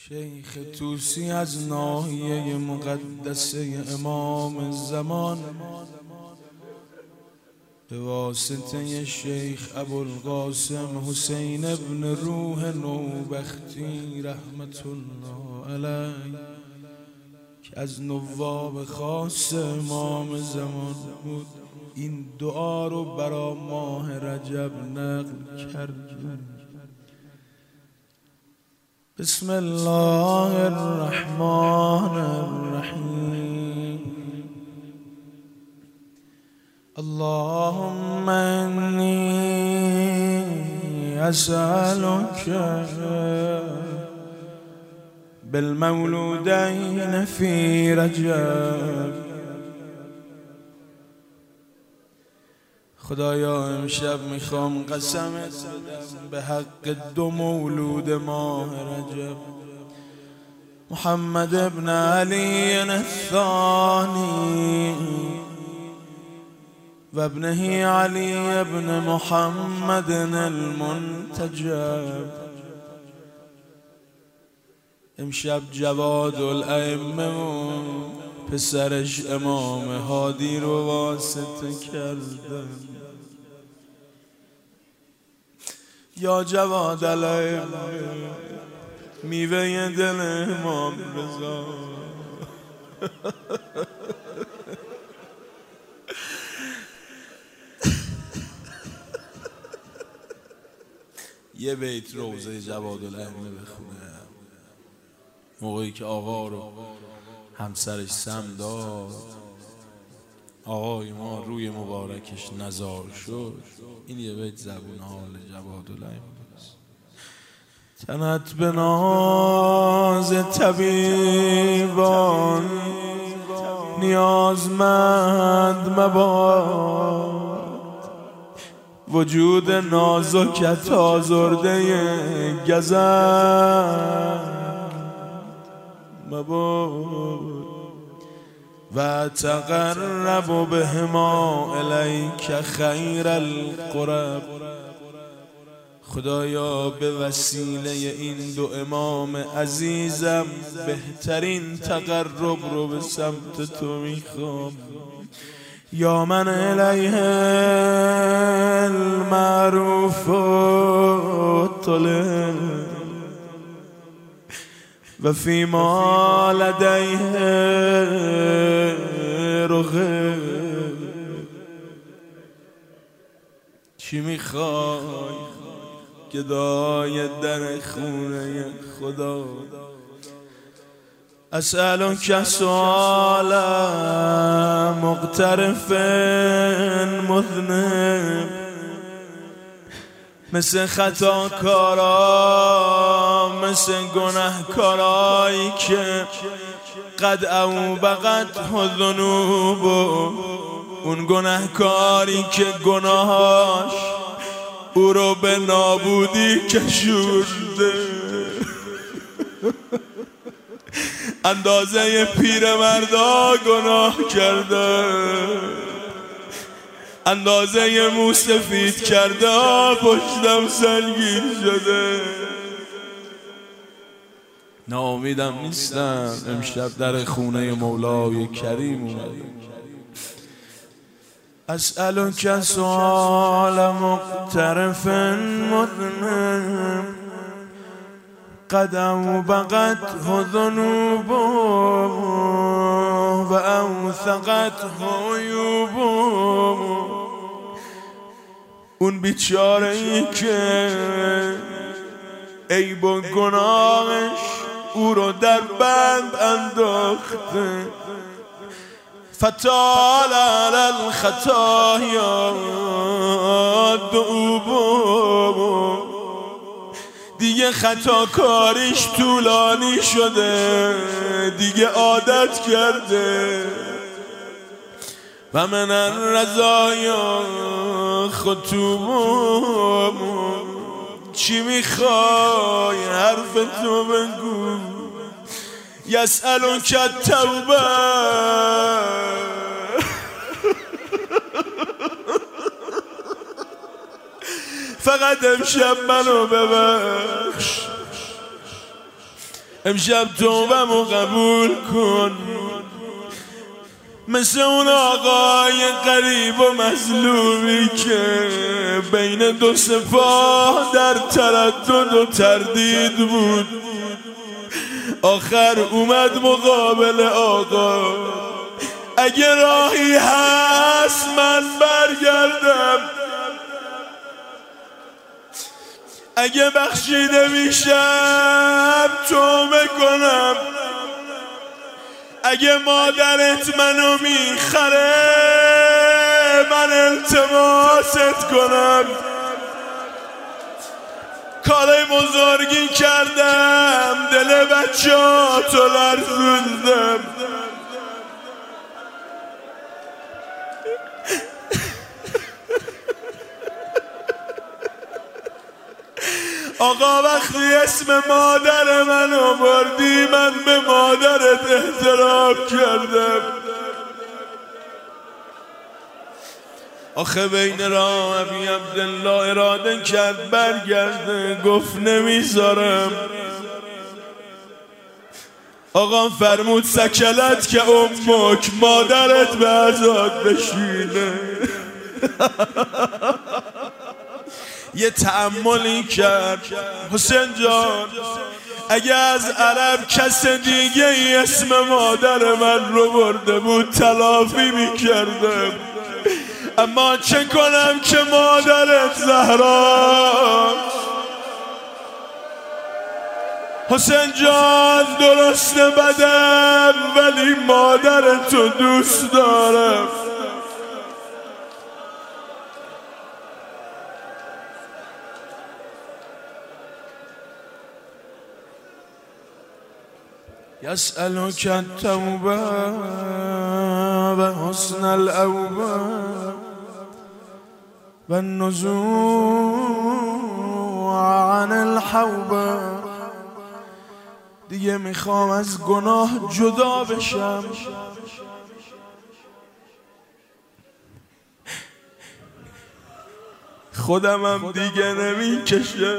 شیخ طوسی از ناحیه مقدسه امام زمان به واسطه شیخ ابوالقاسم حسین ابن روح نوبختی رحمت الله علیه که از نواب خاص امام زمان بود این دعا رو برای ماه رجب نقل کرد. بسم الله الرحمن الرحیم. اللهم انی اسألک بالمولودین فی رجب. خدایا امشب میخوام قسمت بدم به حق دو مولود ماه رجب، محمد ابن علی الثانی و ابنه علی ابن محمد المنتجب. امشب جواد الائمه و پسرش امام هادی رو واسطه کردن. یا جواد الائمه میوه دل امام رضا، یه بیت روضه جواد الائمه بخونه موقعی که آقا رو همسرش سم داد، آقای ما روی مبارکش نزار شد. این یه بیت زبون حال جواد الائمه است. تنت به ناز طبیبان نیازمند مباد، وجود نازکت آزرده گزند مباد و تقرب بهما الیک خیر القرب. خدایا به وسیله این دو امام عزیزم بهترین تقرب رو به سمت تو میخوام. یا من الیه المعروف طلب و فی ما لدیه رغب. چی میخوای گدای در خونه خدا؟ اسألک سؤال مقترف مذنب، مثل خطاکارا مثل گناهکارایی که قد اوبقت ذنوب، اون گناهکاری که گناهاش او رو به نابودی کشونده. اندازه پیرمردا گناه کرده، اندازه موسفید کرده، پشتم سنگین شده. ناامیدم نیستم، امشب در خونه مولای کریم اومدم. اسألک سؤال مقترف مذنب قد اوبقت ذنوب و اوثقت عیوب. اون بیچاره ای که عیب و گناهش او رو در بند انداخته، فتال علی الخطایا دؤوب. دیگه خطاکاریش طولانی شده، دیگه عادت کرده. و من الرزایا خطوب. چی میخوای حرف تو بگو؟ یسألک التوبه فقط امشب منو ببخش. امشب توبه‌مو قبول کن، مثل اون آقای غریب و مظلومی که بین دو سپاه در تردد و تردید بود، آخر اومد مقابل آقا. اگه راهی هست من برگردم، اگه بخشیده میشم توبه کنم، اگه مادرت منو میخره من التماست کنم. کار بزرگی کردم، دل بچه‌هاتو لرزوندم. آقا وقتی اسم مادر منو بردی من به مادرت احترام کردم. آخه بین راه ابی عبدالله اراده کرد برگرده، گفت نمیذارم. آقا فرمود سکلت که امک، مادرت به عزاد بشینه. یه تأملی کرد، حسین جان اگه از عرب کس دیگه ای اسم مادر من رو برده بود تلافی میکردم، اما چه کنم که مادرت زهرا. حسین جان درسته بدم ولی مادرتو دوست دارم. يسألك التوبة وحسن الأوبة والنزوع عن الحوبة. دیگه میخوام از گناه جدا بشم، خودمم دیگه نمیکشم.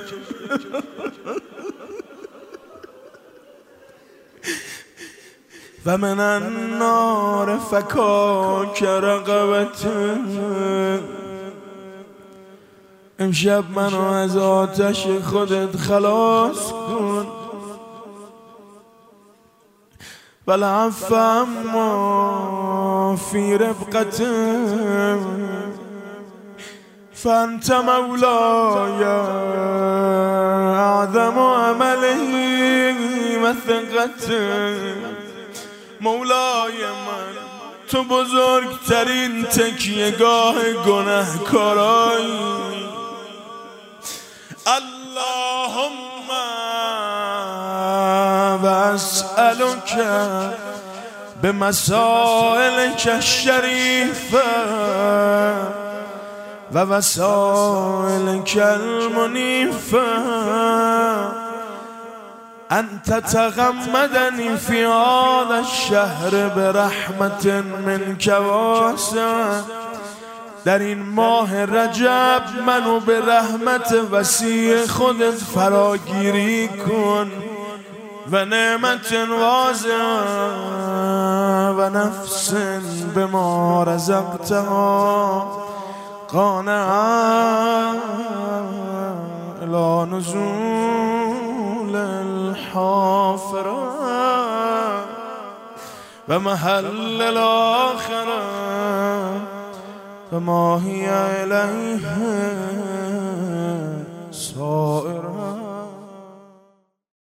و من النار فکاک رقبته. امشب منو از آتش خودت خلاص کن. والعفو عما فی رفقته فانت مولاي اعظم عمله و ثقته. مولای من تو بزرگترین تکیهگاه گناهکارایی. اللهم و اسألک بمسائلک الشریفه و وسائلک المنیفه أن تتغمدني في هذا الشهر برحمة منك واسعة. در این ماه رجب منو به رحمت وسیع خودت فراگیری کن و نعمت واسعة و نفس بما رزقتها قانعة إلى نزول الحافرة و محل الآخرة فما هي إليه